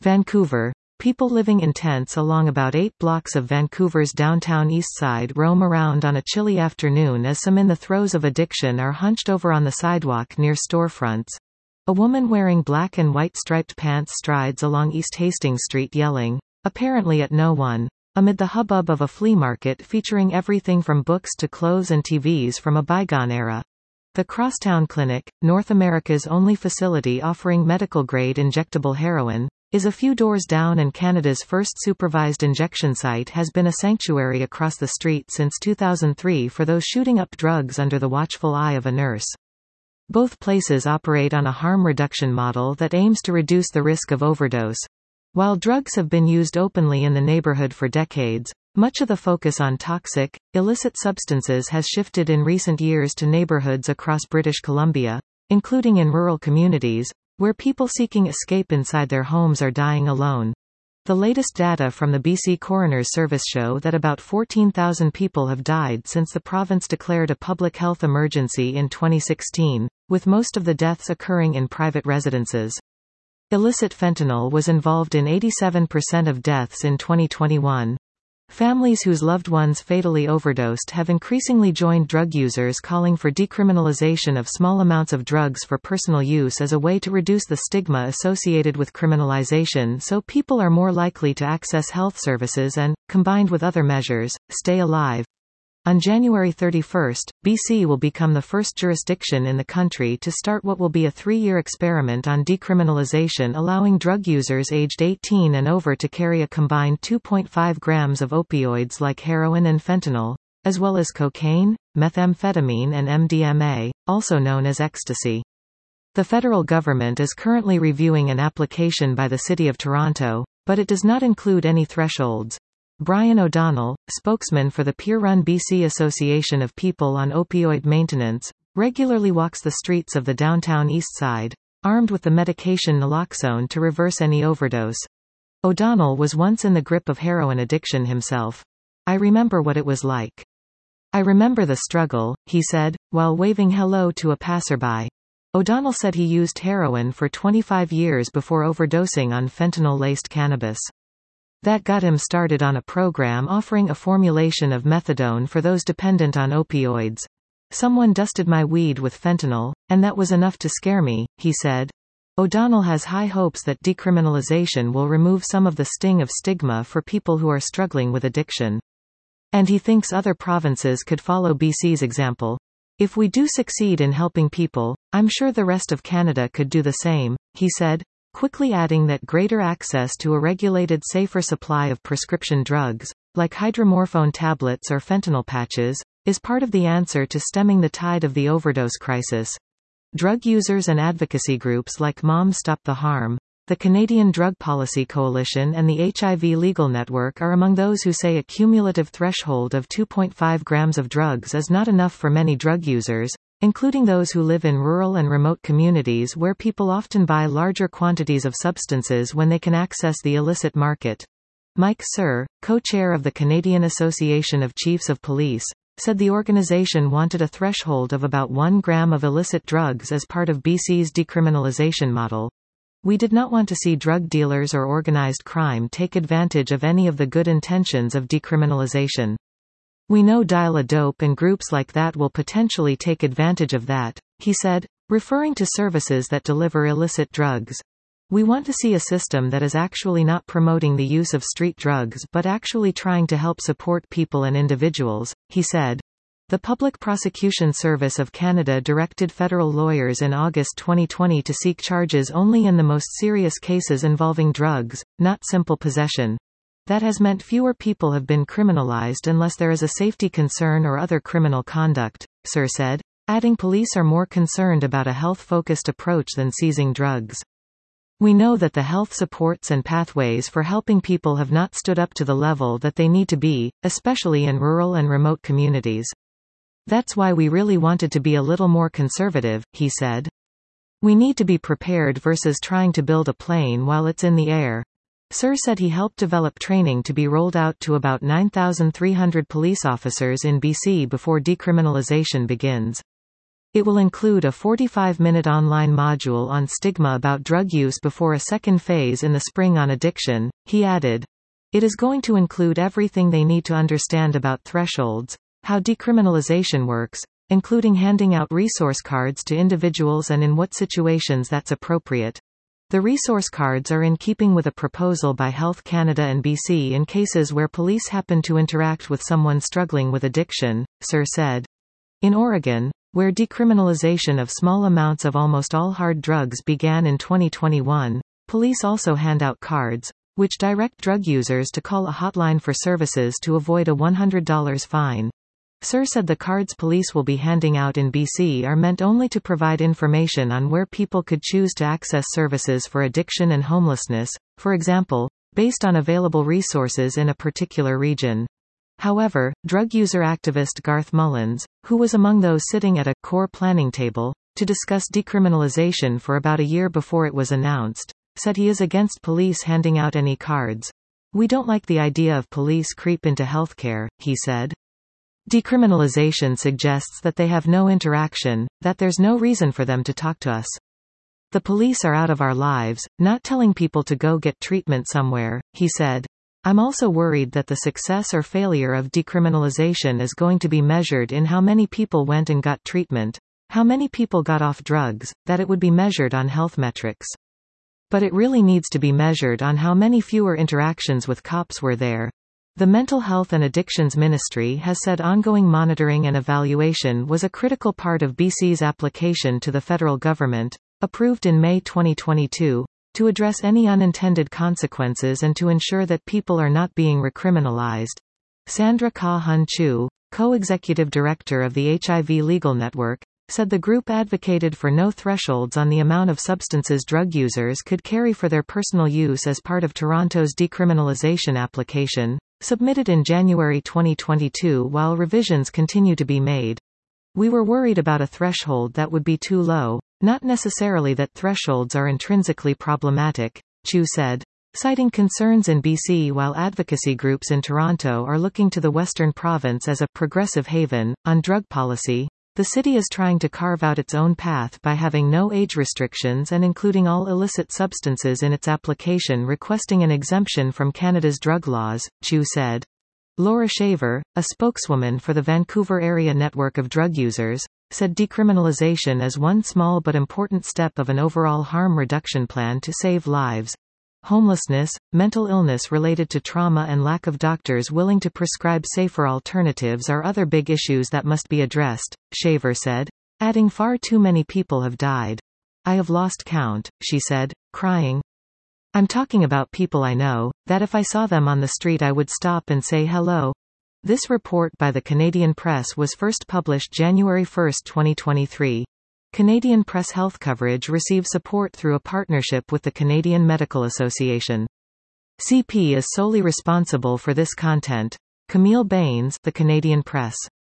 Vancouver. People living in tents along about 8 blocks of Vancouver's downtown east side roam around on a chilly afternoon as some in the throes of addiction are hunched over on the sidewalk near storefronts. A woman wearing black and white striped pants strides along East Hastings Street yelling, apparently at no one, amid the hubbub of a flea market featuring everything from books to clothes and TVs from a bygone era. The Crosstown Clinic, North America's only facility offering medical-grade injectable heroin, is a few doors down, and Canada's first supervised injection site has been a sanctuary across the street since 2003 for those shooting up drugs under the watchful eye of a nurse. Both places operate on a harm reduction model that aims to reduce the risk of overdose. While drugs have been used openly in the neighborhood for decades, much of the focus on toxic, illicit substances has shifted in recent years to neighborhoods across British Columbia, including in rural communities, where people seeking escape inside their homes are dying alone. The latest data from the BC Coroner's Service show that about 14,000 people have died since the province declared a public health emergency in 2016, with most of the deaths occurring in private residences. Illicit fentanyl was involved in 87% of deaths in 2021. Families whose loved ones fatally overdosed have increasingly joined drug users, calling for decriminalization of small amounts of drugs for personal use as a way to reduce the stigma associated with criminalization, so people are more likely to access health services and, combined with other measures, stay alive. On January 31, BC will become the first jurisdiction in the country to start what will be a 3-year experiment on decriminalization, allowing drug users aged 18 and over to carry a combined 2.5 grams of opioids like heroin and fentanyl, as well as cocaine, methamphetamine and MDMA, also known as ecstasy. The federal government is currently reviewing an application by the City of Toronto, but it does not include any thresholds. Brian O'Donnell, spokesman for the peer-run BC Association of People on Opioid Maintenance, regularly walks the streets of the downtown east side, armed with the medication naloxone to reverse any overdose. O'Donnell was once in the grip of heroin addiction himself. "I remember what it was like. I remember the struggle," he said, while waving hello to a passerby. O'Donnell said he used heroin for 25 years before overdosing on fentanyl-laced cannabis. That got him started on a program offering a formulation of methadone for those dependent on opioids. "Someone dusted my weed with fentanyl, and that was enough to scare me," he said. O'Donnell has high hopes that decriminalization will remove some of the sting of stigma for people who are struggling with addiction. And he thinks other provinces could follow BC's example. "If we do succeed in helping people, I'm sure the rest of Canada could do the same," he said, quickly adding that greater access to a regulated, safer supply of prescription drugs, like hydromorphone tablets or fentanyl patches, is part of the answer to stemming the tide of the overdose crisis. Drug users and advocacy groups like Moms Stop the Harm, the Canadian Drug Policy Coalition and the HIV Legal Network are among those who say a cumulative threshold of 2.5 grams of drugs is not enough for many drug users, including those who live in rural and remote communities where people often buy larger quantities of substances when they can access the illicit market. Mike Sir, co-chair of the Canadian Association of Chiefs of Police, said the organization wanted a threshold of about 1 gram of illicit drugs as part of BC's decriminalization model. "We did not want to see drug dealers or organized crime take advantage of any of the good intentions of decriminalization. We know Dial-A-Dope and groups like that will potentially take advantage of that," he said, referring to services that deliver illicit drugs. "We want to see a system that is actually not promoting the use of street drugs but actually trying to help support people and individuals," he said. The Public Prosecution Service of Canada directed federal lawyers in August 2020 to seek charges only in the most serious cases involving drugs, not simple possession. That has meant fewer people have been criminalized unless there is a safety concern or other criminal conduct, Sir said, adding police are more concerned about a health-focused approach than seizing drugs. "We know that the health supports and pathways for helping people have not stood up to the level that they need to be, especially in rural and remote communities. That's why we really wanted to be a little more conservative," he said. "We need to be prepared versus trying to build a plane while it's in the air." Sir said he helped develop training to be rolled out to about 9,300 police officers in BC before decriminalization begins. It will include a 45-minute online module on stigma about drug use before a second phase in the spring on addiction, he added. It is going to include everything they need to understand about thresholds, how decriminalization works, including handing out resource cards to individuals and in what situations that's appropriate. The resource cards are in keeping with a proposal by Health Canada and BC in cases where police happen to interact with someone struggling with addiction, Sir said. In Oregon, where decriminalization of small amounts of almost all hard drugs began in 2021, police also hand out cards, which direct drug users to call a hotline for services to avoid a $100 fine. Sir said the cards police will be handing out in BC are meant only to provide information on where people could choose to access services for addiction and homelessness, for example, based on available resources in a particular region. However, drug user activist Garth Mullins, who was among those sitting at a core planning table to discuss decriminalization for about a year before it was announced, said he is against police handing out any cards. We don't like the idea of police creep into healthcare, he said. Decriminalization suggests that they have no interaction, that there's no reason for them to talk to us. The police are out of our lives, not telling people to go get treatment somewhere, he said. I'm also worried that the success or failure of decriminalization is going to be measured in how many people went and got treatment, how many people got off drugs, that it would be measured on health metrics. But it really needs to be measured on how many fewer interactions with cops were there. The Mental Health and Addictions Ministry has said ongoing monitoring and evaluation was a critical part of BC's application to the federal government, approved in May 2022, to address any unintended consequences and to ensure that people are not being recriminalized. Sandra Ka-Hun Chu, co-executive director of the HIV Legal Network, said the group advocated for no thresholds on the amount of substances drug users could carry for their personal use as part of Toronto's decriminalization application, submitted in January 2022 while revisions continue to be made. We were worried about a threshold that would be too low, not necessarily that thresholds are intrinsically problematic, Chu said. Citing concerns in BC while advocacy groups in Toronto are looking to the Western Province as a progressive haven on drug policy, the city is trying to carve out its own path by having no age restrictions and including all illicit substances in its application, requesting an exemption from Canada's drug laws, Chu said. Laura Shaver, a spokeswoman for the Vancouver Area Network of Drug Users, said decriminalization is one small but important step of an overall harm reduction plan to save lives. Homelessness, mental illness related to trauma and lack of doctors willing to prescribe safer alternatives are other big issues that must be addressed, Shaver said, adding far too many people have died. I have lost count, she said, crying. I'm talking about people I know, that if I saw them on the street I would stop and say hello. This report by the Canadian Press was first published January 1, 2023. Canadian Press Health coverage receives support through a partnership with the Canadian Medical Association. CP is solely responsible for this content. Camille Baines, The Canadian Press.